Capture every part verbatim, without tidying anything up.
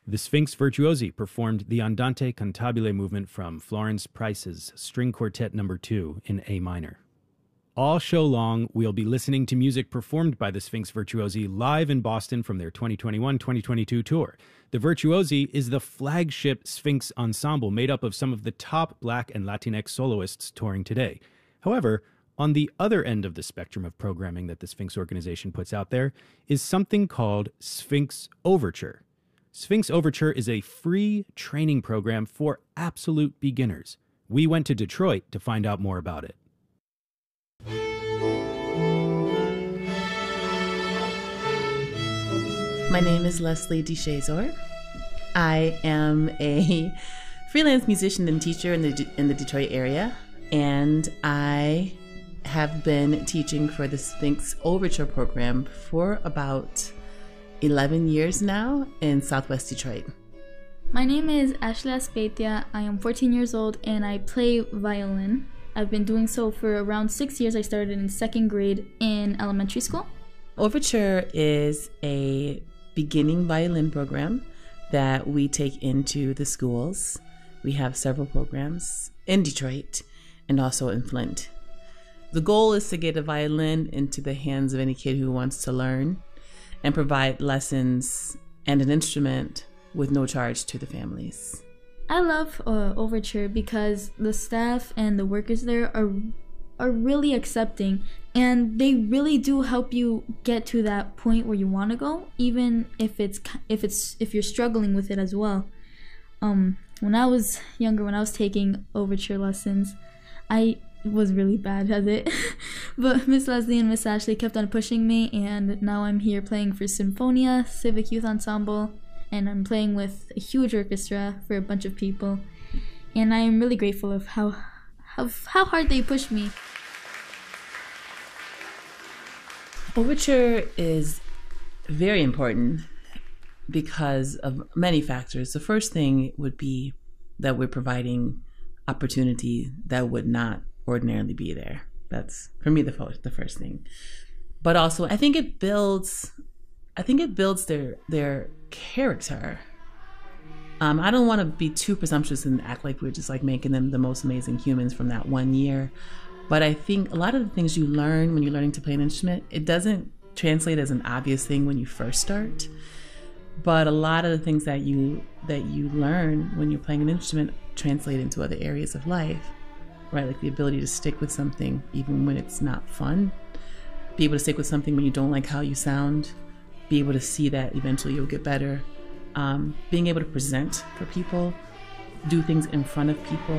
The Sphinx Virtuosi performed the Andante Cantabile movement from Florence Price's String Quartet number two in A minor. All show long, we'll be listening to music performed by the Sphinx Virtuosi live in Boston from their twenty twenty-one twenty twenty-two tour. The Virtuosi is the flagship Sphinx ensemble made up of some of the top Black and Latinx soloists touring today. However, on the other end of the spectrum of programming that the Sphinx organization puts out there is something called Sphinx Overture. Sphinx Overture is a free training program for absolute beginners. We went to Detroit to find out more about it. My name is Leslie DeShazor. I am a freelance musician and teacher in the in the Detroit area, and I have been teaching for the Sphinx Overture program for about eleven years now in Southwest Detroit. My name is Ashley Aspetia. I am fourteen years old and I play violin. I've been doing so for around six years. I started in second grade in elementary school. Overture is a beginning violin program that we take into the schools. We have several programs in Detroit and also in Flint. The goal is to get a violin into the hands of any kid who wants to learn and provide lessons and an instrument with no charge to the families. I love uh, Overture because the staff and the workers there are are really accepting, and they really do help you get to that point where you want to go, even if it's if it's if you're struggling with it as well. Um, when I was younger, when I was taking Overture lessons, I was really bad at it, but Miss Leslie and Miss Ashley kept on pushing me, and now I'm here playing for Symphonia Civic Youth Ensemble, and I'm playing with a huge orchestra for a bunch of people, and I am really grateful of how how, how hard they pushed me. Overture is very important because of many factors. The first thing would be that we're providing opportunity that would not ordinarily be there. That's, for me, the first, the first thing. But also, I think it builds, I think it builds their their character. Um, I don't want to be too presumptuous and act like we're just like making them the most amazing humans from that one year. But I think a lot of the things you learn when you're learning to play an instrument, it doesn't translate as an obvious thing when you first start. But a lot of the things that you that you learn when you're playing an instrument translate into other areas of life, right? Like the ability to stick with something even when it's not fun, be able to stick with something when you don't like how you sound, be able to see that eventually you'll get better, um, being able to present for people, do things in front of people.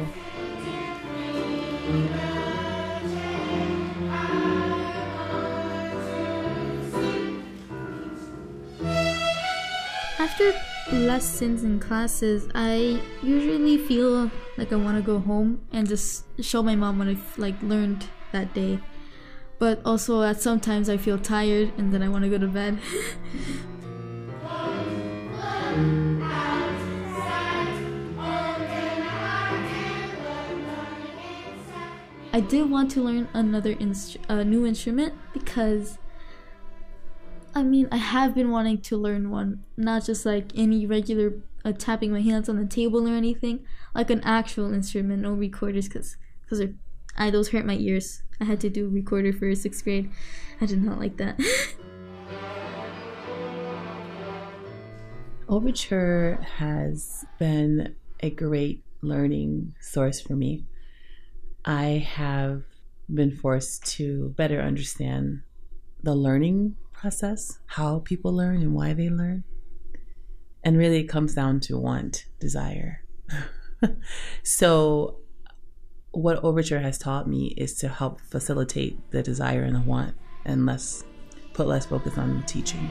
After lessons and classes, I usually feel like I want to go home and just show my mom what I've like learned that day. But also at sometimes I feel tired and then I want to go to bed. I did want to learn another instru- a new instrument because I mean, I have been wanting to learn one, not just like any regular uh, tapping my hands on the table or anything, like an actual instrument, no recorders, because because I those hurt my ears. I had to do recorder for sixth grade. I did not like that. Overture has been a great learning source for me. I have been forced to better understand the learning process, how people learn and why they learn. And really it comes down to want, desire. So what Overture has taught me is to help facilitate the desire and the want and less put less focus on teaching.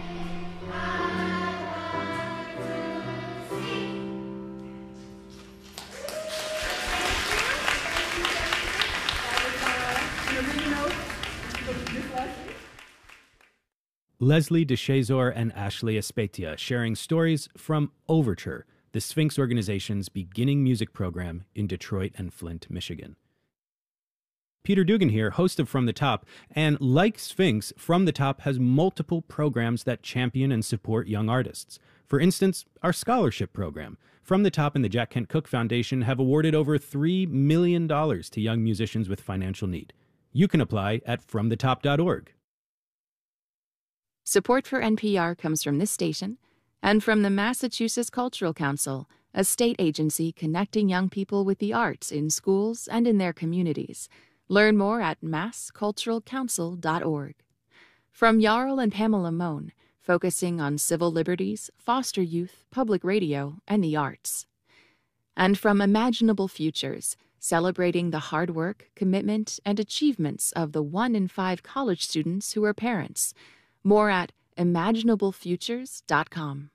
Leslie DeShazor and Ashley Aspetia sharing stories from Overture, the Sphinx organization's beginning music program in Detroit and Flint, Michigan. Peter Dugan here, host of From the Top, and like Sphinx, From the Top has multiple programs that champion and support young artists. For instance, our scholarship program. From the Top and the Jack Kent Cooke Foundation have awarded over three million dollars to young musicians with financial need. You can apply at from the top dot org. Support for N P R comes from this station and from the Massachusetts Cultural Council, a state agency connecting young people with the arts in schools and in their communities. Learn more at mass cultural council dot org. From Jarl and Pamela Mohn, focusing on civil liberties, foster youth, public radio, and the arts. And from Imaginable Futures, celebrating the hard work, commitment, and achievements of the one in five college students who are parents. More at imaginable futures dot com.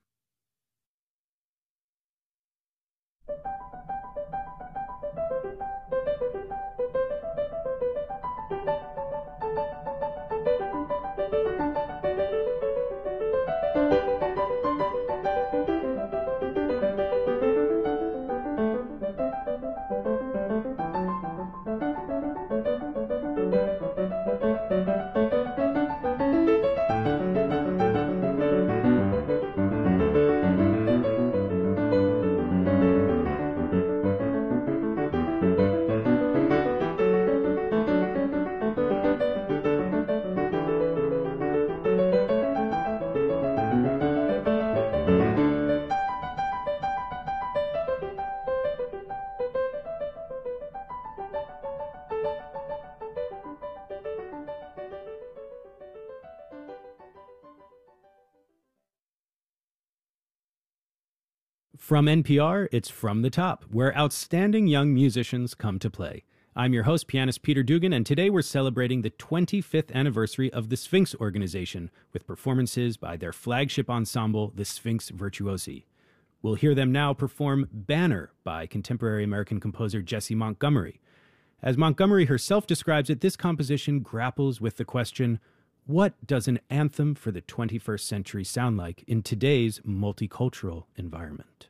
From N P R, it's From the Top, where outstanding young musicians come to play. I'm your host, pianist Peter Dugan, and today we're celebrating the twenty-fifth anniversary of the Sphinx organization with performances by their flagship ensemble, the Sphinx Virtuosi. We'll hear them now perform Banner by contemporary American composer Jessie Montgomery. As Montgomery herself describes it, this composition grapples with the question, what does an anthem for the twenty-first century sound like in today's multicultural environment?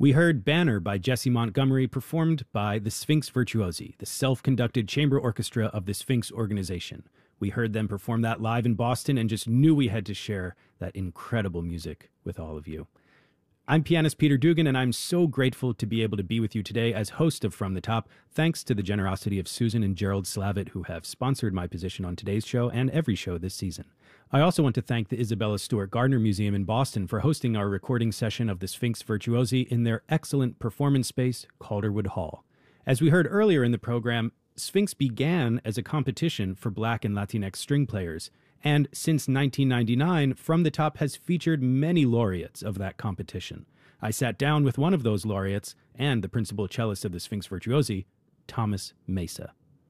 We heard Banner by Jesse Montgomery, performed by the Sphinx Virtuosi, the self-conducted chamber orchestra of the Sphinx organization. We heard them perform that live in Boston and just knew we had to share that incredible music with all of you. I'm pianist Peter Dugan, and I'm so grateful to be able to be with you today as host of From the Top, thanks to the generosity of Susan and Gerald Slavitt, who have sponsored my position on today's show and every show this season. I also want to thank the Isabella Stewart Gardner Museum in Boston for hosting our recording session of the Sphinx Virtuosi in their excellent performance space, Calderwood Hall. As we heard earlier in the program, Sphinx began as a competition for Black and Latinx string players, and since nineteen ninety-nine, From the Top has featured many laureates of that competition. I sat down with one of those laureates and the principal cellist of the Sphinx Virtuosi, Thomas Mesa.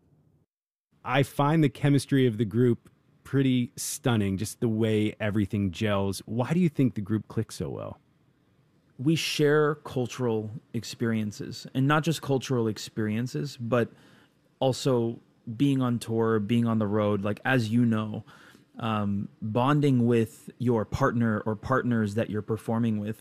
I find the chemistry of the group pretty stunning, just the way everything gels. Why do you think the group clicks so well? We share cultural experiences, and not just cultural experiences, but also being on tour, being on the road. Like, as you know, um, bonding with your partner or partners that you're performing with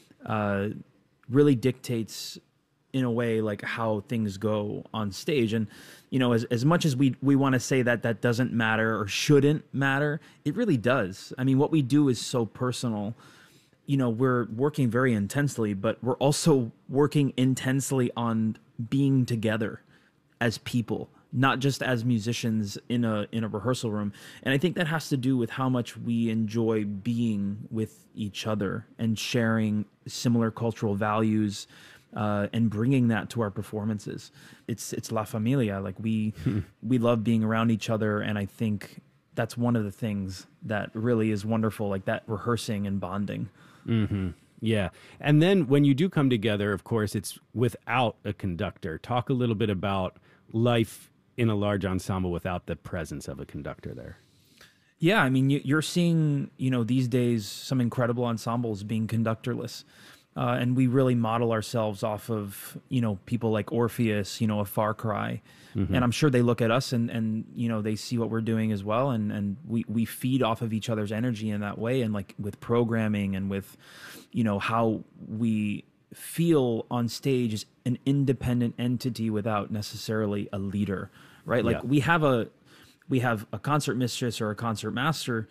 uh, really dictates, in a way, like how things go on stage. And, you know, as, as much as we, we want to say that that doesn't matter or shouldn't matter, it really does. I mean, what we do is so personal. You know, we're working very intensely, but we're also working intensely on being together as people, not just as musicians in a in a rehearsal room. And I think that has to do with how much we enjoy being with each other and sharing similar cultural values, uh, and bringing that to our performances. It's it's La Familia. Like, we we love being around each other, and I think that's one of the things that really is wonderful, like that rehearsing and bonding. Mm-hmm. Yeah. And then when you do come together, of course, it's without a conductor. Talk a little bit about life in a large ensemble without the presence of a conductor there. Yeah, I mean, you, you're seeing, you know, these days some incredible ensembles being conductorless. Uh, and we really model ourselves off of, you know, people like Orpheus, you know, a Far Cry. Mm-hmm. And I'm sure they look at us and, and, you know, they see what we're doing as well. And, and we, we feed off of each other's energy in that way. And like with programming and with, you know, how we feel on stage as an independent entity without necessarily a leader, right? Like, yeah. we have a, we have a concert mistress or a concert master.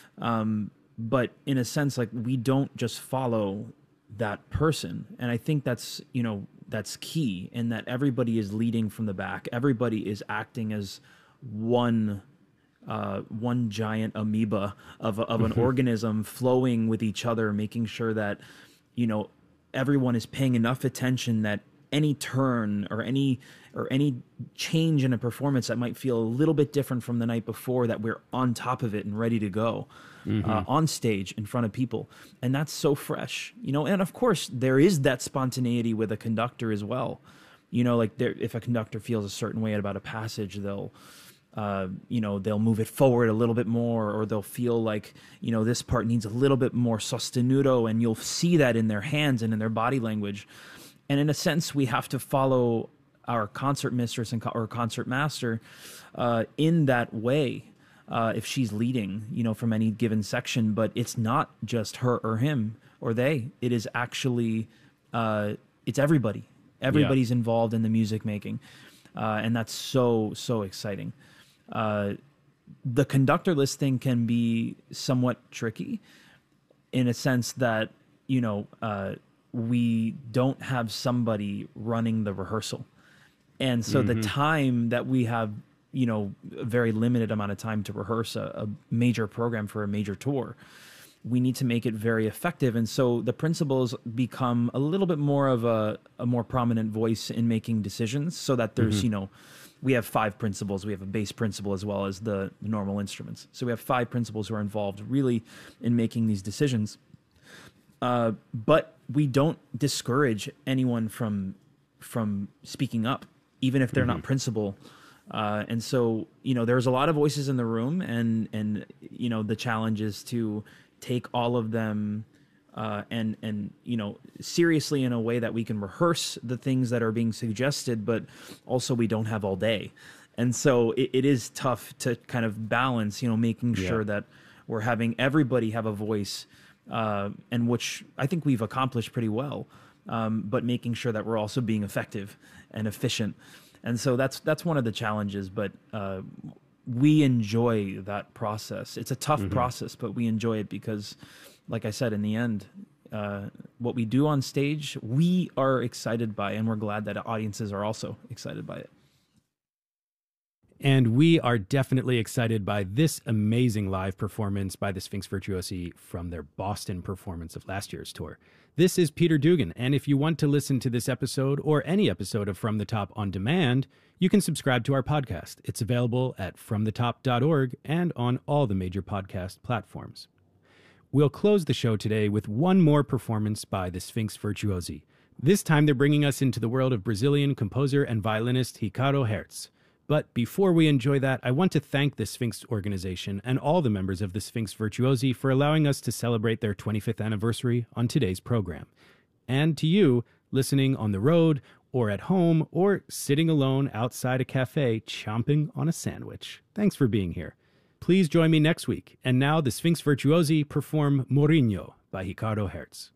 Um, but in a sense, like, we don't just follow that person. And I think that's, you know, that's key, in that everybody is leading from the back. Everybody is acting as one, uh, one giant amoeba of, of an organism flowing with each other, making sure that, you know, everyone is paying enough attention that any turn or any or any change in a performance that might feel a little bit different from the night before, that we're on top of it and ready to go. Mm-hmm. uh, on stage in front of people. And that's so fresh, you know. And of course there is that spontaneity with a conductor as well. You know, like, there, if a conductor feels a certain way about a passage, they'll uh, you know, they'll move it forward a little bit more, or they'll feel like, you know, this part needs a little bit more sostenuto, and you'll see that in their hands and in their body language. And in a sense, we have to follow our concert mistress and co- or concert master uh, in that way. Uh, if she's leading, you know, from any given section, but it's not just her or him or they. It is actually, uh, it's everybody. Everybody's yeah. involved in the music making, uh, and that's so so exciting. Uh, the conductorless thing can be somewhat tricky, in a sense that, you know, uh, we don't have somebody running the rehearsal, and so mm-hmm. the time that we have, you know, a very limited amount of time to rehearse a, a major program for a major tour. We need to make it very effective. And so the principals become a little bit more of a, a more prominent voice in making decisions, so that there's, mm-hmm. you know, we have five principals. We have a bass principal as well as the normal instruments. So we have five principals who are involved really in making these decisions. Uh, but we don't discourage anyone from, from speaking up, even if they're mm-hmm. not principal. Uh, and so, you know, there's a lot of voices in the room, and, and, you know, the challenge is to take all of them, uh, and, and, you know, seriously, in a way that we can rehearse the things that are being suggested, but also we don't have all day. And so it, it is tough to kind of balance, you know, making yeah. sure that we're having everybody have a voice, uh, and which I think we've accomplished pretty well. um, but making sure that we're also being effective and efficient. And so that's that's one of the challenges, but uh, we enjoy that process. It's a tough mm-hmm. process, but we enjoy it because, like I said, in the end, uh, what we do on stage, we are excited by, and we're glad that audiences are also excited by it. And we are definitely excited by this amazing live performance by the Sphinx Virtuosi from their Boston performance of last year's tour. This is Peter Dugan, and if you want to listen to this episode or any episode of From the Top on demand, you can subscribe to our podcast. It's available at from the top dot org and on all the major podcast platforms. We'll close the show today with one more performance by the Sphinx Virtuosi. This time they're bringing us into the world of Brazilian composer and violinist Ricardo Hertz. But before we enjoy that, I want to thank the Sphinx organization and all the members of the Sphinx Virtuosi for allowing us to celebrate their twenty-fifth anniversary on today's program. And to you, listening on the road, or at home, or sitting alone outside a cafe chomping on a sandwich. Thanks for being here. Please join me next week. And now the Sphinx Virtuosi perform Mourinho by Ricardo Hertz.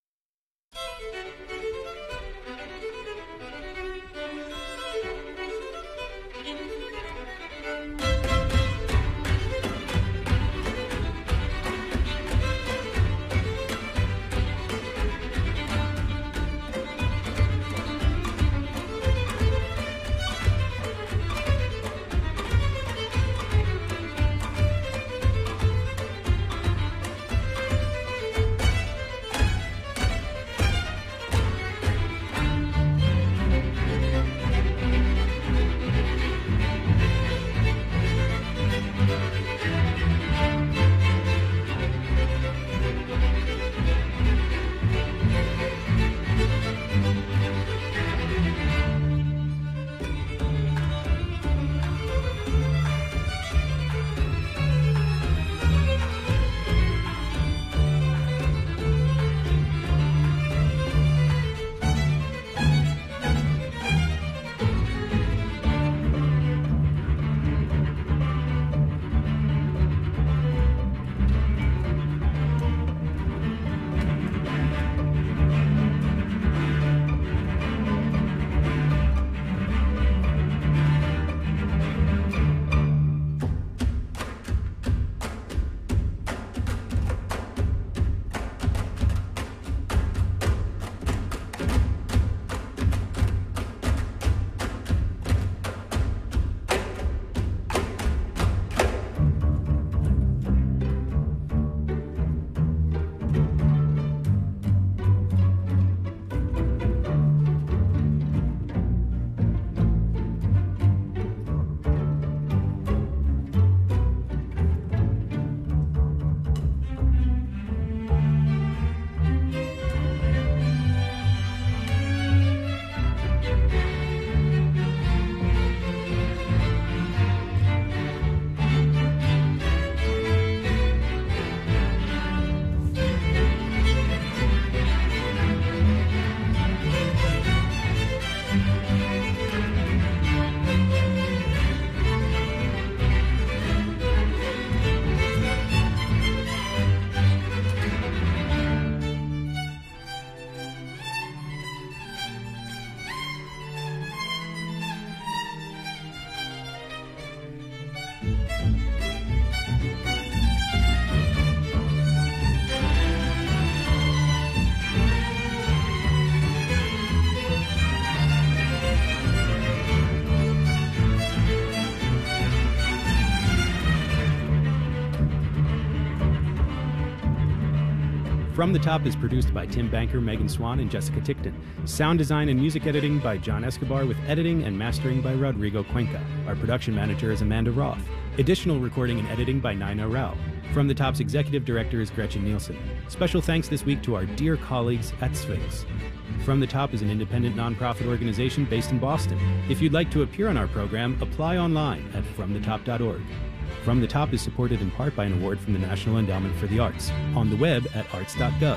From the Top is produced by Tim Banker, Megan Swan, and Jessica Tickton. Sound design and music editing by John Escobar, with editing and mastering by Rodrigo Cuenca. Our production manager is Amanda Roth. Additional recording and editing by Naina Rao. From the Top's executive director is Gretchen Nielsen. Special thanks this week to our dear colleagues at Sphinx. From the Top is an independent nonprofit organization based in Boston. If you'd like to appear on our program, apply online at from the top dot org. From the Top is supported in part by an award from the National Endowment for the Arts, on the web at arts dot gov.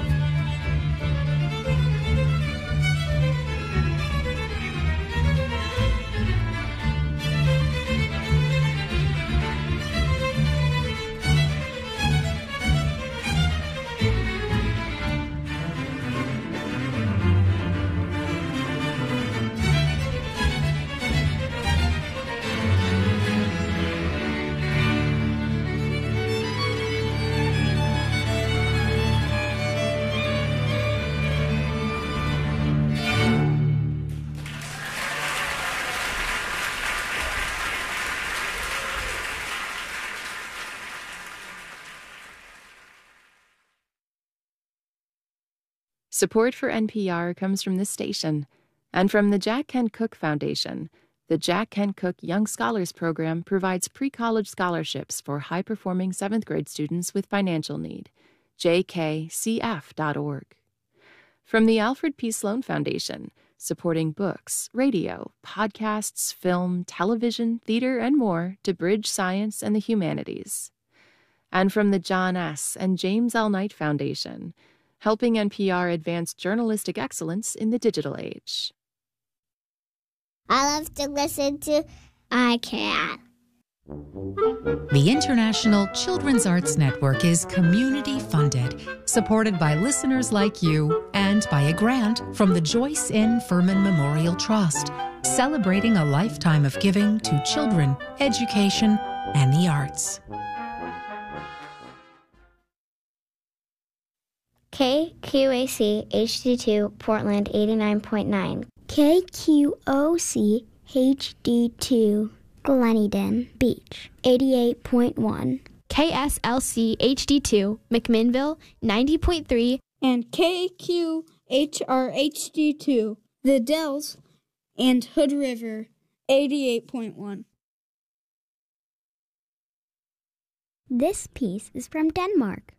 Support for N P R comes from this station and from the Jack Kent Cooke Foundation. The Jack Kent Cooke Young Scholars Program provides pre-college scholarships for high-performing seventh grade students with financial need. j k c f dot org. From the Alfred P. Sloan Foundation, supporting books, radio, podcasts, film, television, theater, and more to bridge science and the humanities. And from the John S. and James L. Knight Foundation, helping N P R advance journalistic excellence in the digital age. I love to listen to I Can. The International Children's Arts Network is community-funded, supported by listeners like you, and by a grant from the Joyce N. Furman Memorial Trust, celebrating a lifetime of giving to children, education, and the arts. K Q A C H D two Portland eighty-nine point nine. K Q O C H D two Gleneden Beach eighty-eight point one. K S L C H D two McMinnville ninety point three. And K Q H R H D two The Dells and Hood River eighty-eight point one. This piece is from Denmark.